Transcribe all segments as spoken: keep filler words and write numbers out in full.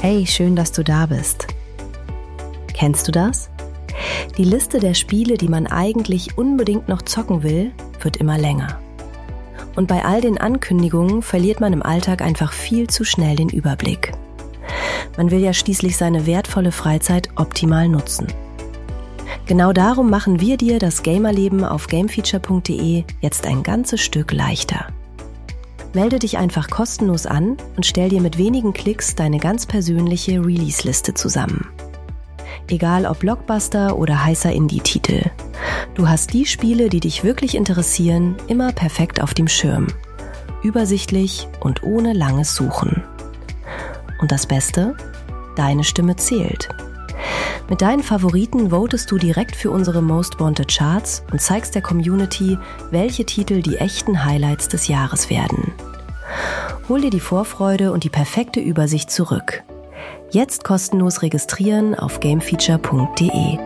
Hey, schön, dass du da bist. Kennst du das? Die Liste der Spiele, die man eigentlich unbedingt noch zocken will, wird immer länger. Und bei all den Ankündigungen verliert man im Alltag einfach viel zu schnell den Überblick. Man will ja schließlich seine wertvolle Freizeit optimal nutzen. Genau darum machen wir dir das Gamerleben auf gamefeature punkt de jetzt ein ganzes Stück leichter. Melde dich einfach kostenlos an und stell dir mit wenigen Klicks deine ganz persönliche Release-Liste zusammen. Egal ob Blockbuster oder heißer Indie-Titel. Du hast die Spiele, die dich wirklich interessieren, immer perfekt auf dem Schirm. Übersichtlich und ohne langes Suchen. Und das Beste? Deine Stimme zählt. Mit deinen Favoriten votest du direkt für unsere Most Wanted Charts und zeigst der Community, welche Titel die echten Highlights des Jahres werden. Hol dir die Vorfreude und die perfekte Übersicht zurück. Jetzt kostenlos registrieren auf gamefeature punkt de.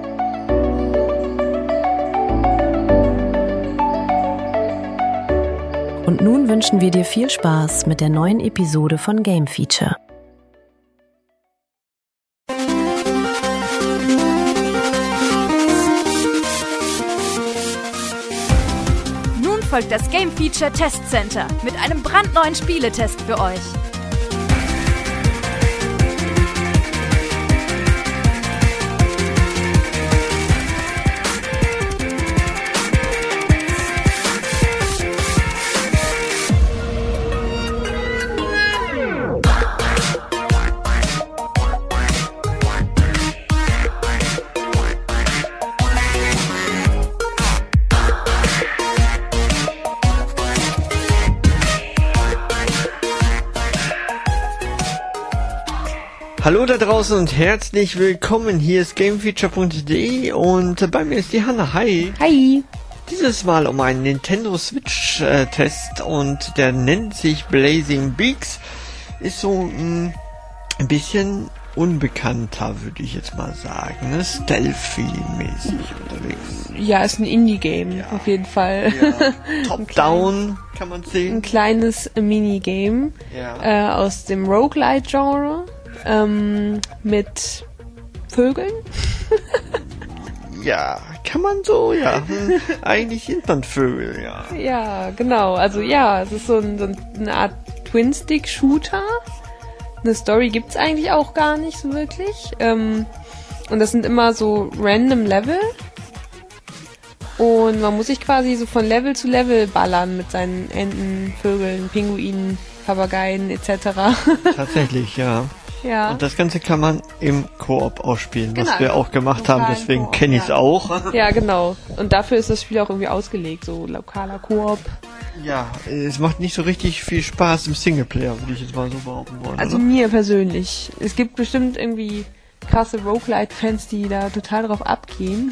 Und nun wünschen wir dir viel Spaß mit der neuen Episode von Game Feature. Folgt das Game Feature Test Center mit einem brandneuen Spieletest für euch. Hallo da draußen und herzlich willkommen. Hier ist gamefeature punkt de und bei mir ist die Hanna. Hi. Hi. Dieses Mal um einen Nintendo Switch äh, Test und der nennt sich Blazing Beaks. Ist so mh, ein bisschen unbekannter, würde ich jetzt mal sagen. Ne? Stealth-Feeling-mäßig unterwegs. Ja, ist ein Indie-Game, ja. Auf jeden Fall. Ja. Top-Down kann man sehen. Ein kleines Minigame ja. äh, aus dem Roguelite-Genre. Ähm, mit Vögeln? Ja, kann man so, ja. Hm, eigentlich sind man Vögel, ja. Ja, genau. Also ja, es ist so, ein, so eine Art Twin-Stick-Shooter. Eine Story gibt's eigentlich auch gar nicht so wirklich. Ähm, und das sind immer so random Level. Und man muss sich quasi so von Level zu Level ballern mit seinen Enten, Vögeln, Pinguinen, Papageien et cetera. Tatsächlich, ja. Ja. Und das Ganze kann man im Koop ausspielen, was genau, wir auch gemacht haben, deswegen kenne ich es ja. auch. Ja, genau. Und dafür ist das Spiel auch irgendwie ausgelegt, so lokaler Koop. Ja, es macht nicht so richtig viel Spaß im Singleplayer, würde ich jetzt mal so behaupten wollen. Also oder? Mir persönlich. Es gibt bestimmt irgendwie krasse Roguelite-Fans, die da total drauf abgehen.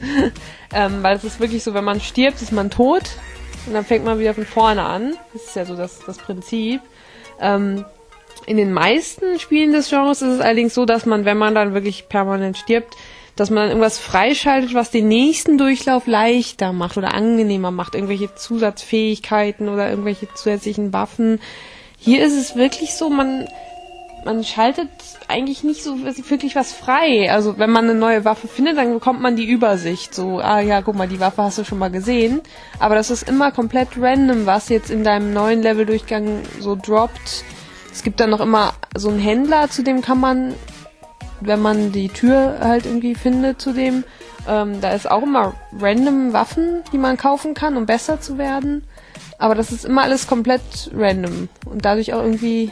ähm, weil es ist wirklich so, wenn man stirbt, ist man tot und dann fängt man wieder von vorne an. Das ist ja so das, das Prinzip. Ähm, In den meisten Spielen des Genres ist es allerdings so, dass man, wenn man dann wirklich permanent stirbt, dass man dann irgendwas freischaltet, was den nächsten Durchlauf leichter macht oder angenehmer macht. Irgendwelche Zusatzfähigkeiten oder irgendwelche zusätzlichen Waffen. Hier ist es wirklich so, man, man schaltet eigentlich nicht so wirklich was frei. Also wenn man eine neue Waffe findet, dann bekommt man die Übersicht. So, ah ja, guck mal, die Waffe hast du schon mal gesehen. Aber das ist immer komplett random, was jetzt in deinem neuen Leveldurchgang so droppt. Es gibt dann noch immer so einen Händler, zu dem kann man, wenn man die Tür halt irgendwie findet zu dem, ähm, da ist auch immer random Waffen, die man kaufen kann, um besser zu werden. Aber das ist immer alles komplett random und dadurch auch irgendwie,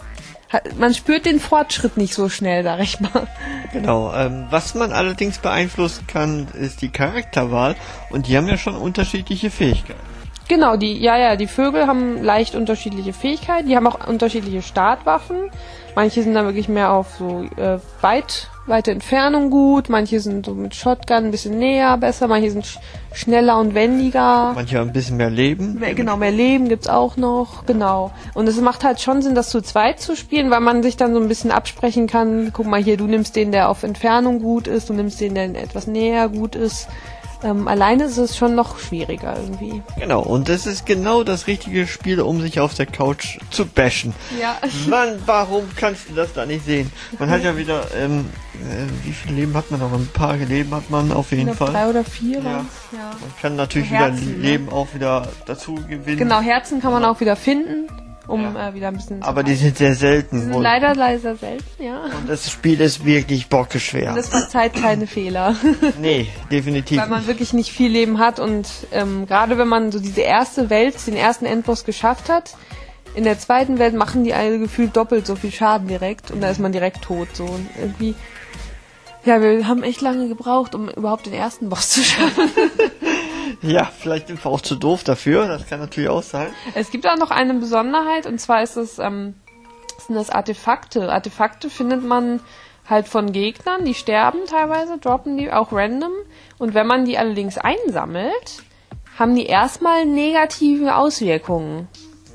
man spürt den Fortschritt nicht so schnell, sag ich mal. Genau, ähm, was man allerdings beeinflussen kann, ist die Charakterwahl und die haben ja schon unterschiedliche Fähigkeiten. Genau, die, ja, ja, die Vögel haben leicht unterschiedliche Fähigkeiten, die haben auch unterschiedliche Startwaffen. Manche sind dann wirklich mehr auf so äh, weit, weite Entfernung gut, manche sind so mit Shotgun ein bisschen näher besser, manche sind sch- schneller und wendiger. Manche haben ein bisschen mehr Leben. Mehr, genau, mehr Leben gibt's auch noch, genau. Und es macht halt schon Sinn, das zu zweit zu spielen, weil man sich dann so ein bisschen absprechen kann, guck mal hier, du nimmst den, der auf Entfernung gut ist, du nimmst den, der etwas näher gut ist. Ähm, alleine ist es schon noch schwieriger irgendwie. Genau, und das ist genau das richtige Spiel, um sich auf der Couch zu bashen. Ja. Mann, warum kannst du das da nicht sehen? Man hat ja wieder, ähm, äh, wie viele Leben hat man noch? Ein paar Leben hat man auf jeden Ich glaub, Fall. Drei oder vier Ja. waren's, ja. Man kann natürlich Herzen, wieder ne? Leben auch wieder dazu gewinnen. Genau, Herzen kann man auch wieder finden, um Ja. äh, wieder ein bisschen zu Aber die heilen. sind sehr selten. Die sind und, leider, leider selten, ja. und das Spiel ist wirklich bockeschwer. Und das verzeiht keine Fehler. Nee, definitiv Weil man nicht. wirklich nicht viel Leben hat und ähm, gerade wenn man so diese erste Welt, den ersten Endboss geschafft hat, in der zweiten Welt machen die alle gefühlt doppelt so viel Schaden direkt und da ist man direkt tot. So und irgendwie, ja, wir haben echt lange gebraucht, um überhaupt den ersten Boss zu schaffen. Ja, vielleicht sind wir auch zu doof dafür, das kann natürlich auch sein. Es gibt auch noch eine Besonderheit und zwar ist es, ähm, sind das Artefakte. Artefakte findet man halt von Gegnern, die sterben teilweise, droppen die auch random. Und wenn man die allerdings einsammelt, haben die erstmal negative Auswirkungen.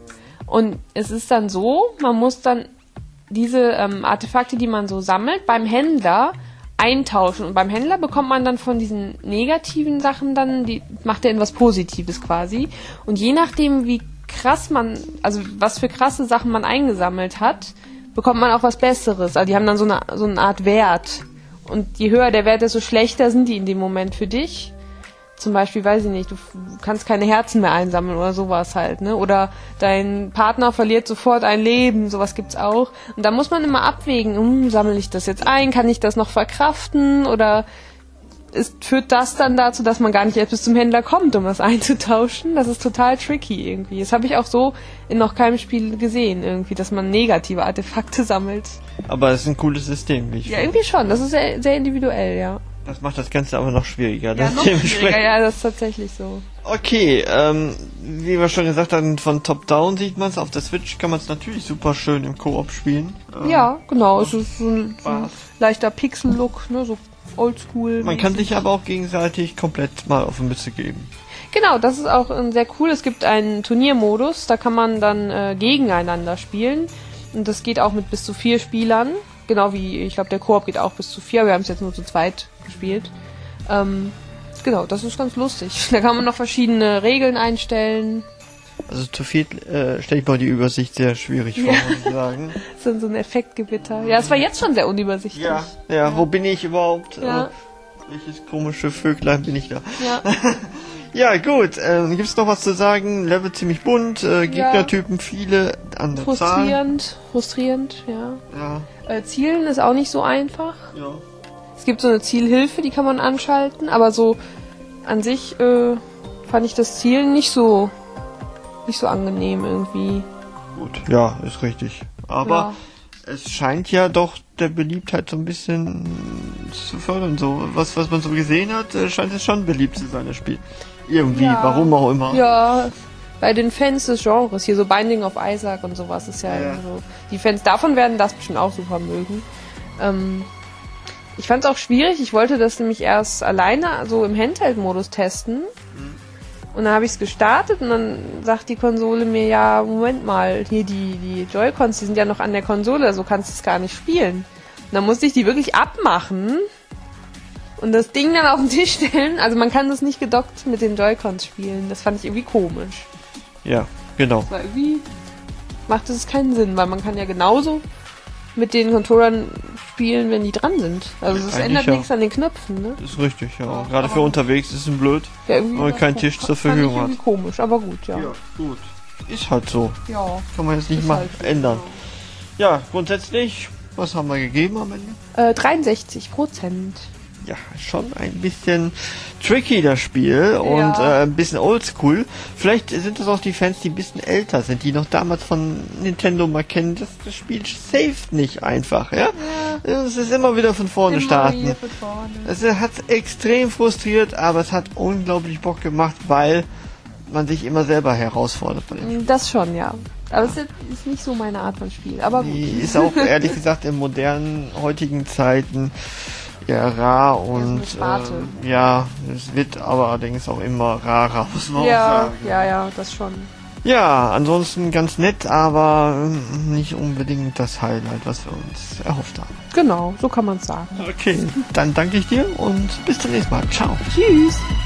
Und es ist dann so, man muss dann diese ähm, Artefakte, die man so sammelt, beim Händler eintauschen. Und beim Händler bekommt man dann von diesen negativen Sachen dann, die macht er in was Positives quasi. Und je nachdem, wie krass man, also was für krasse Sachen man eingesammelt hat, bekommt man auch was Besseres. Also die haben dann so eine, so eine Art Wert. Und je höher der Wert, desto schlechter sind die in dem Moment für dich. Zum Beispiel, weiß ich nicht, du kannst keine Herzen mehr einsammeln oder sowas halt, ne? Oder dein Partner verliert sofort ein Leben, sowas gibt's auch. Und da muss man immer abwägen, hm, sammle ich das jetzt ein, kann ich das noch verkraften? Oder ist, führt das dann dazu, dass man gar nicht erst bis zum Händler kommt, um das einzutauschen? Das ist total tricky irgendwie. Das habe ich auch so in noch keinem Spiel gesehen, irgendwie, dass man negative Artefakte sammelt. Aber es ist ein cooles System, wie ich Ja, finde. irgendwie schon. Das ist sehr, sehr individuell, ja. Das macht das Ganze aber noch schwieriger. Ja, Das noch dementsprechend- schwieriger, ja, das ist tatsächlich so. Okay, ähm, wie wir schon gesagt haben, von Top-Down sieht man es. Auf der Switch kann man es natürlich super schön im Koop spielen. Ähm, Ja, genau. Es ist so ein, so ein Spaß. leichter Pixel-Look, ne, so oldschool. Man kann sich aber auch gegenseitig komplett mal auf die Mütze geben. Genau, das ist auch äh, sehr cool. Es gibt einen Turniermodus, da kann man dann äh, gegeneinander spielen. Und das geht auch mit bis zu vier Spielern. Genau wie, ich glaube, der Koop geht auch bis zu vier. Wir haben es jetzt nur zu zweit gespielt. Ähm, genau, das ist ganz lustig. Da kann man noch verschiedene Regeln einstellen. Also zu viel äh, stelle ich mal die Übersicht sehr schwierig vor, Ja. muss ich sagen. Das ist so ein Effektgewitter. Ja, es war jetzt schon sehr unübersichtlich. Ja, ja, wo bin ich überhaupt? Ja. Äh, welches komische Vöglein bin ich da? Ja. Ja, gut. Ähm, Gibt es noch was zu sagen? Level ziemlich bunt, äh, Gegnertypen viele an der Zahl. Frustrierend, frustrierend, ja. Ja, Äh, Zielen ist auch nicht so einfach. ja. Es gibt so eine Zielhilfe, die kann man anschalten, aber so an sich äh, fand ich das Zielen nicht so nicht so angenehm irgendwie. Gut, ja, ist richtig. Aber es scheint ja doch der Beliebtheit so ein bisschen zu fördern. So was, was man so gesehen hat, äh, scheint es schon beliebt zu sein, das Spiel. Irgendwie, Ja. warum auch immer. Ja, bei den Fans des Genres, hier so Binding of Isaac und sowas ist ja, Ja. so. Die Fans davon werden das bestimmt auch super mögen. Ähm, ich fand es auch schwierig, ich wollte das nämlich erst alleine so im Handheld-Modus testen. Und dann habe ich es gestartet und dann sagt die Konsole mir, ja, Moment mal, hier die, die Joy-Cons, die sind ja noch an der Konsole, so kannst du es gar nicht spielen. Und dann musste ich die wirklich abmachen und das Ding dann auf den Tisch stellen. Also man kann das nicht gedockt mit den Joy-Cons spielen. Das fand ich irgendwie komisch. Ja, genau. Das war irgendwie, macht es keinen Sinn, weil man kann ja genauso mit den Controllern spielen, wenn die dran sind. Also es Eigentlich ändert ja. nichts an den Knöpfen, ne? Das ist richtig, ja. Ja, Gerade für aber- unterwegs ist es blöd. Ja, irgendwie Weil war kein das- Tisch zur fand Verfügung ich irgendwie hat. komisch, aber gut, ja. gut. Ist halt so. Ja. Kann man jetzt nicht Ist mal halt so, ändern. genau. Ja, grundsätzlich, was haben wir gegeben am Ende? Äh, dreiundsechzig Prozent. Ja, schon ein bisschen tricky, das Spiel, und äh, ein bisschen oldschool. Vielleicht sind das auch die Fans, die ein bisschen älter sind, die noch damals von Nintendo mal kennen. Das, das Spiel saved nicht einfach, ja? Es ist immer wieder von vorne starten. Es hat extrem frustriert, aber es hat unglaublich Bock gemacht, weil man sich immer selber herausfordert bei dem Spiel. Das schon, ja. Aber es ist ist nicht so meine Art von Spiel. Aber gut. Die ist auch ehrlich gesagt in modernen, heutigen Zeiten ja rar und eine Sparte. äh, ja, es wird aber allerdings auch immer rarer, muss man auch Ja, sagen. ja, ja, das schon. Ja, ansonsten ganz nett, aber ähm, nicht unbedingt das Highlight, was wir uns erhofft haben. Genau, so kann man es sagen. Okay, dann danke ich dir und bis zum nächsten Mal. Ciao. Tschüss.